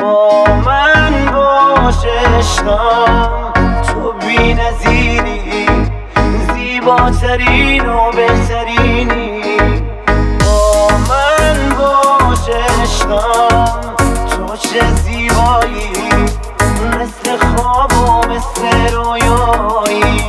با من باش عشقم، تو بی نظیری، زیباترین و بهترینی. با من باش عشقم، تو چه زیبایی، مثل خواب و مثل رویایی.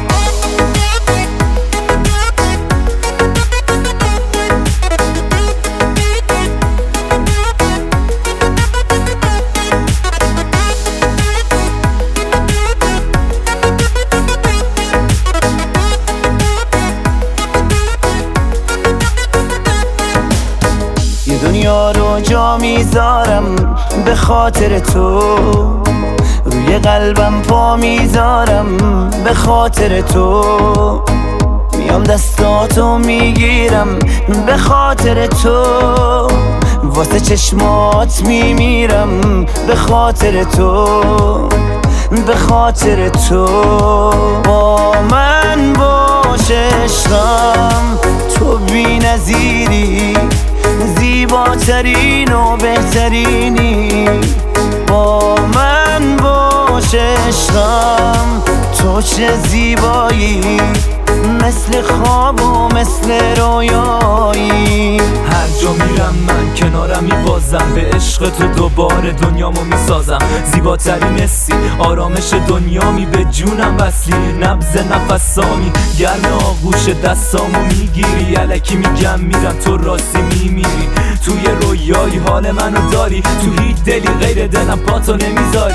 دنیا رو جا میذارم به خاطر تو، روی قلبم پا میذارم به خاطر تو، میام دستاتو میگیرم به خاطر تو، واسه چشمات میمیرم به خاطر تو، به خاطر تو. با من باش عشقم، تو بی نظیری، زیباترین و بهترینی. با من باش عشقم، تو چه زیبایی، مثل خواب و مثل رویایی. هر جا میرم من کنارم میبازم، به عشق تو دوباره دنیامو میسازم. زیباترین حسی، آرامش دنیامی، به جونم وصلی، نبض نفسامی، گرم آغوش دستامو میگیری. الکی میگم میرم، تو راستی میمیری. توی رویایی حال منو داری، تو هیچ دلی غیر دلم پاتو نمیذاری.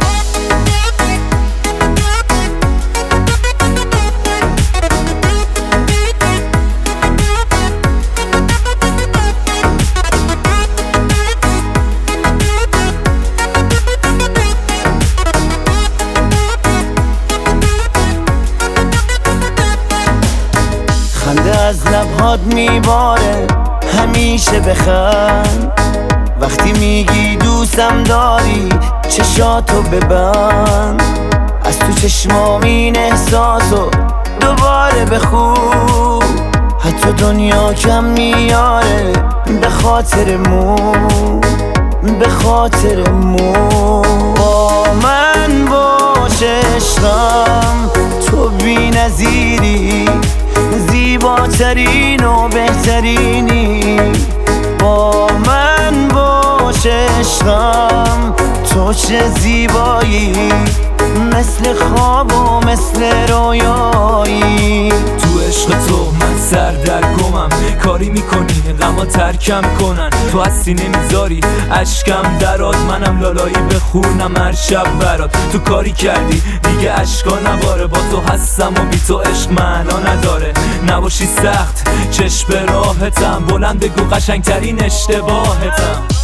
خنده از لبهات میباره، همیشه بخند. وقتی میگی دوستم داری، چشاتو ببند. از تو چشمام این احساسو دوباره بخون. حتی دنیا کم میاره به خاطر مو، به خاطر مو. با من باش عشقم، تو بی نظیری، زیباترین و بهترینی. با من باش عشقم، تو چه زیبایی، مثل خواب و مثل رویایی. تو عشق تو من سردرگمم، کاری میکنی غما ترکم کنن. تو هستی نمیذاری اشکم دراد، منم لالایی بخونم هر شب برات. تو کاری کردی دیگه اشکا نباره، با تو هستم و بی تو عشق معنا نداره. نباشی سخت چشم به راحتم، بلند بگو قشنگترین اشتباهتم.